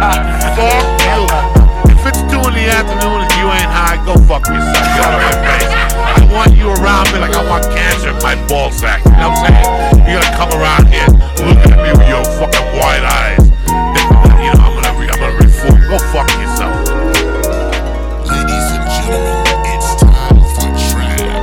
Fuck you. If it's 2 in the afternoon and you ain't high, go fuck yourself. Get out of my face. I want you around me like I want cancer in my ball sack. You know what I'm saying? You're gonna come around here looking at me with your fucking wide eyes. You know, I'm gonna reform. Go fuck yourself. Ladies and gentlemen, it's time for Trap.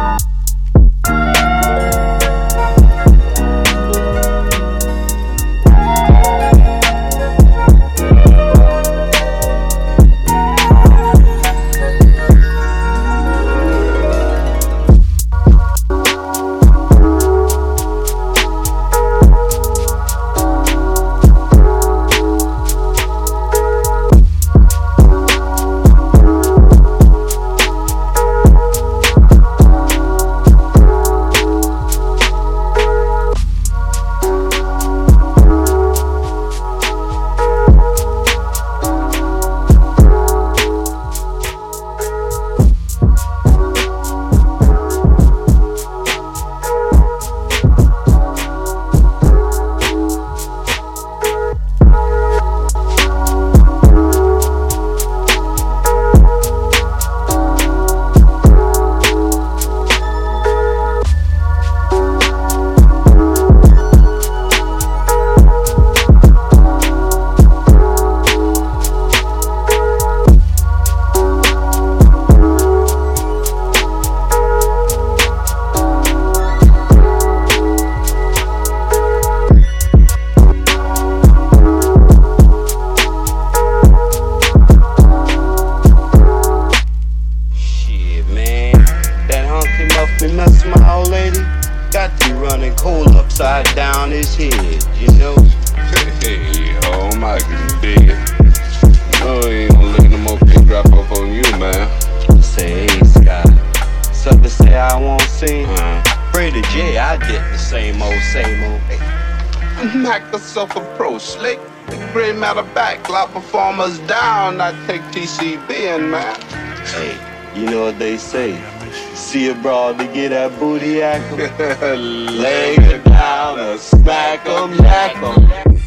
Mess with my old lady, got to running cold upside down his head, you know. Hey, oh my goodness, dig it. No, he ain't gonna let no more pig drop up on you, man. Say, hey, Scott, something say I won't sing. Brady J, I did the same old. Knock yourself a pro slick. Gray matter back, lock performers down. I take TCB in, man. Hey, you know what they say? See a broad to get that booty act 'em. Lay her down or smack 'em, jack 'em.